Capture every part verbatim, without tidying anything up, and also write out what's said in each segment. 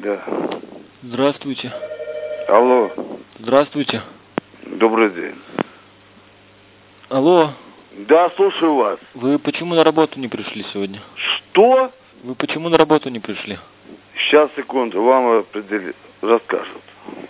Да. Здравствуйте. Алло. Здравствуйте. Добрый день. Алло. Да, слушаю вас. Вы почему на работу не пришли сегодня? Что? Вы почему на работу не пришли? Сейчас, секунду, вам определи... расскажут.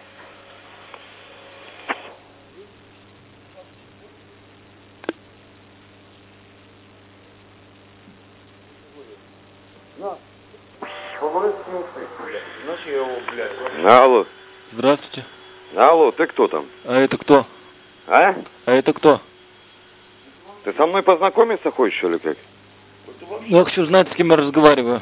Алло. Здравствуйте. Алло, ты кто там? А это кто? А? А это кто? Ты со мной познакомиться хочешь, или как? Я хочу знать, с кем я разговариваю.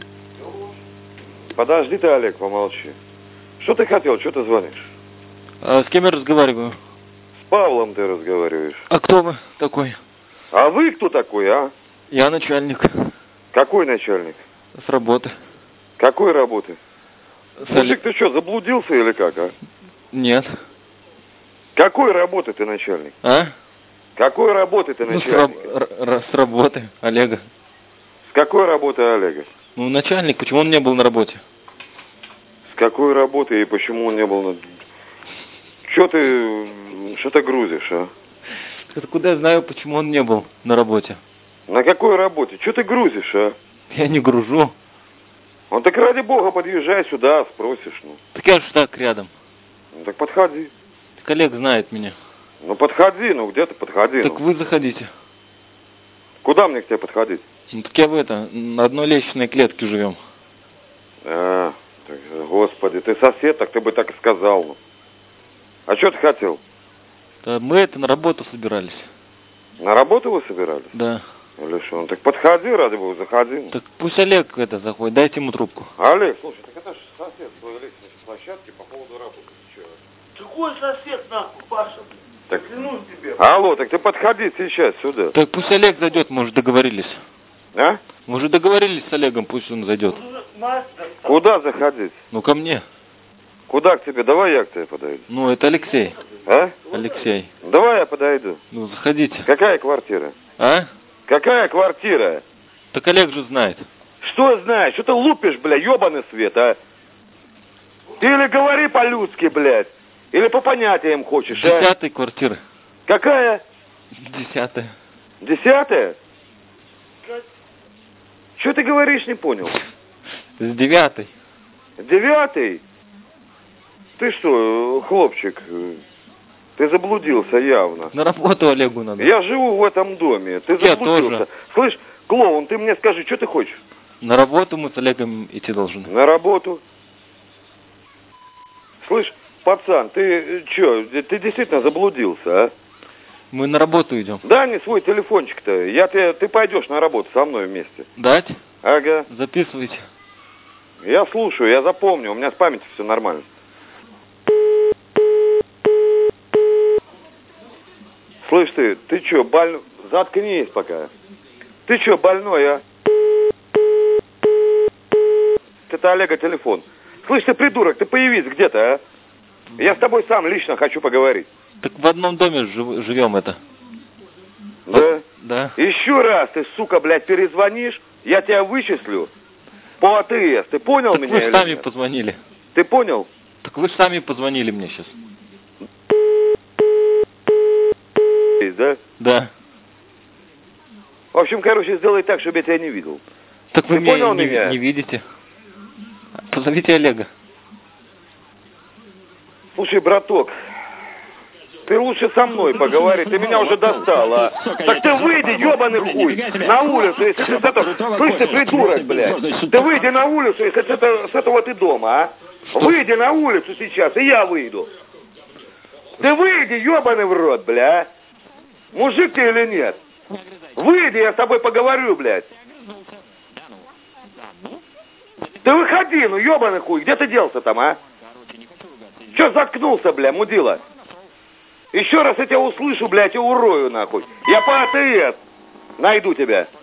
Подожди ты, Олег, помолчи. Что ты хотел, что ты звонишь? А с кем я разговариваю? С Павлом ты разговариваешь. А кто вы такой? А вы кто такой, а? Я начальник. Какой начальник? С работы. Какой работы? С Мужик, Олег- ты что, заблудился или как, а? Нет. Какой работы ты начальник? А? Какой работы ты Ну, с, начальник? раб- р- р- с работы Олега. С какой работы Олега? Ну, начальник, почему он не был на работе? С какой работы и почему он не был на... Что ты... Что ты грузишь, а? Откуда я знаю, почему он не был на работе? На какой работе? Что ты грузишь, а? Я не гружу. Ну так ради бога подъезжай сюда, спросишь, ну. Так я же так рядом. Ну так подходи. Так Олег знает меня. Ну подходи, ну где ты подходи, Так ну. вы заходите. Куда мне к тебе подходить? Ну так я в это, на одной лестничной клетке живем. А, так, господи, ты сосед, так ты бы так и сказал, ну. А что ты хотел? Да мы это на работу собирались. На работу вы собирались? Да. Или что? Ну так подходи, ради бога, заходи. Ну. Так пусть Олег это заходит, дайте ему трубку. Олег, слушай, так это же сосед с твоей лестничной площадки по поводу работы. Ты чё? Какой сосед, нахуй, Паша? Так, Клянусь тебе. алло, так ты подходи сейчас сюда. Так пусть Олег зайдет, мы уже договорились. А? Мы уже договорились с Олегом, пусть он зайдет. Мастер. Куда заходить? Ну ко мне. Куда к тебе? Давай я к тебе подойду. Ну это Алексей. А? Алексей. Давай я подойду. Ну заходите. Какая квартира? А? Какая квартира? Так Олег же знает. Что знаешь? Что ты лупишь, бля, ебаный свет, а? Ты или говори по-людски, блядь, или по понятиям хочешь, а? Десятой квартиры. Какая? Десятая. Десятая? Что ты говоришь, не понял? С девятой. Девятый? Ты что, хлопчик, ты заблудился явно. На работу Олегу надо. Я живу в этом доме, ты Я заблудился. тоже. Слышь, клоун, ты мне скажи, что ты хочешь? На работу мы с Олегом идти должны. На работу? Слышь, пацан, ты что, ты действительно заблудился, а? Мы на работу идем. Дай мне свой телефончик-то, я ты, ты пойдешь на работу со мной вместе. Дать? Ага. Записывайте. Я слушаю, я запомню, у меня с памятью все нормально. Слышь ты, ты что, больной? Заткнись пока. Ты что, больной, а? Это Олега телефон. Слышь ты, придурок, ты появись где-то, а? Я с тобой сам лично хочу поговорить. Так в одном доме жив- живем это. Да? Да. Еще раз ты, сука, блядь, перезвонишь, я тебя вычислю по АТС. Ты понял Так меня вы или сами нет? позвонили. Ты понял? Так вы сами позвонили мне сейчас. Да? Да. В общем, короче, сделай так, чтобы я тебя не видел. Так вы Ты меня, понял не, меня? не видите. Позовите Олега. Слушай, браток, ты лучше со мной поговори, ты меня уже достал, а? Так ты выйди, ебаный хуй, на улицу, если ты с этого... Слышь ты, придурок, блядь, ты выйди на улицу, если с этого, с этого ты дома, а? Выйди на улицу сейчас, и я выйду. Ты выйди, ебаный в рот, бля, а? Мужик ты или нет? Выйди, я с тобой поговорю, блядь. Ты выходи, ну ебаный хуй, где ты делся там, а? Че заткнулся, бля, мудила? Еще раз я тебя услышу, блядь, и урою, нахуй. Я по АТС найду тебя.